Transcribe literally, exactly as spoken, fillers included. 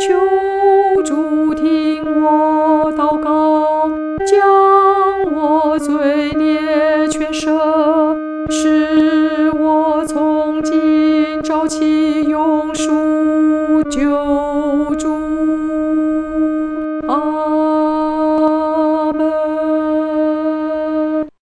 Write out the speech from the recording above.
求主听我祷告，将我罪孽全赦，使我从今朝起